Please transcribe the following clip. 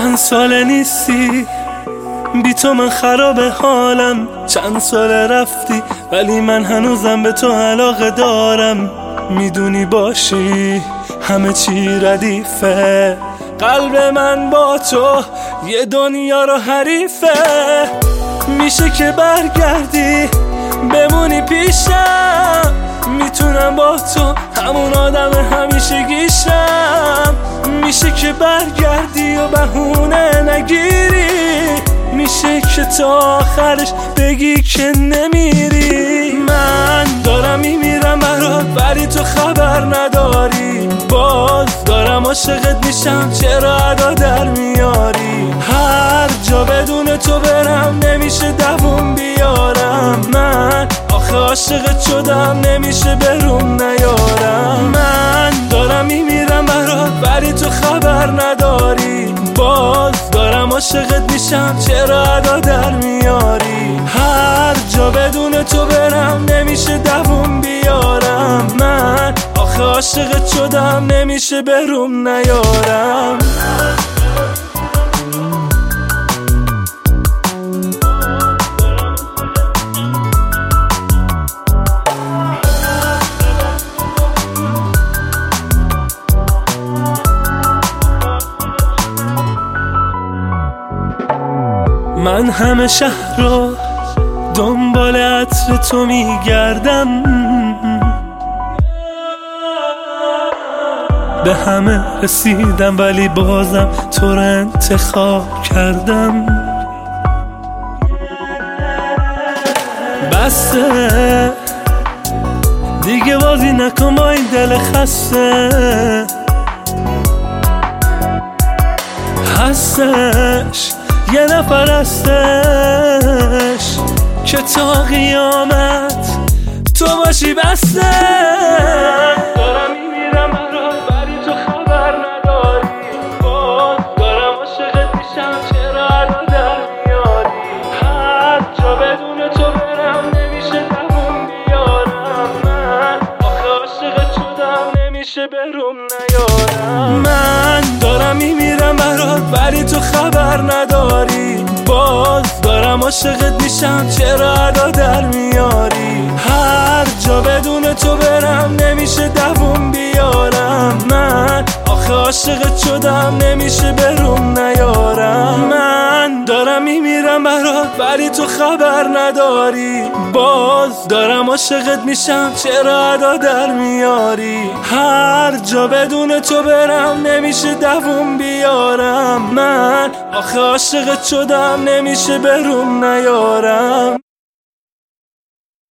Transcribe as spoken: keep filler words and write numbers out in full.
چند سال نیستی، بی تو من خراب حالم. چند سال رفتی ولی من هنوزم به تو علاقه دارم. میدونی باشی همه چی ردیفه، قلب من با تو یه دنیا رو حریفه. میشه که برگردی بمونی پیشم، میتونم با تو همون آدم همیشه گیشم. میشه که برگردی و بهونه نگیری، میشه که تا آخرش بگی که نمیری. من دارم میمیرم برات ولی تو خبر نداری، باز دارم عاشقت میشم چرا ادا در میاری. هر جا بدون تو برم نمیشه دووم بیارم، من آخه عاشقت شدم نمیشه بروم نیارم. من دارم میمیرم برات ولی تو خبر نداری، باز دارم عاشقت میشم چرا ادا در میاری. هر جا بدون تو برم نمیشه دووم بیارم، من آخه عاشقت شدم نمیشه بروم نیارم. من همه شهر رو دنبال عطر تو میگردم، به همه رسیدم ولی بازم تو رو انتخاب کردم. بسته دیگه بازی نکن با این دل خسته، هستش یه نفر هستش که تا قیامت تو باشی بسته. دارم میمیرم برات ولی تو خبر نداری، باز دارم عاشقت میشم چرا ادا در میاری. هر جا بدون تو برم نمیشه دووم بیارم، من آخه عاشقت شدم نمیشه بروم نیارم. من دارم میمیرم برات ولی تو خبر نداری، باز دارم عاشقت میشم چرا ادا در میاری. هر جا بدون تو برم نمیشه دووم بیارم، من آخه عاشقت شدم نمیشه بروم نیارم. من دارم میمیرم برات ولی تو خبر نداری، باز دارم عاشقت میشم چرا ادا در میاری. هر جا بدون تو برم نمیشه دووم بیارم، من آخه عاشقت شدم نمیشه بروم نیارم.